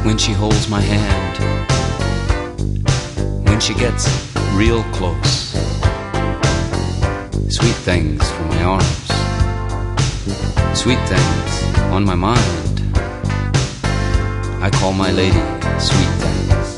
when she holds my hand, when she gets real close. Sweet things from my arms, sweet things on my mind. I call my lady sweet things.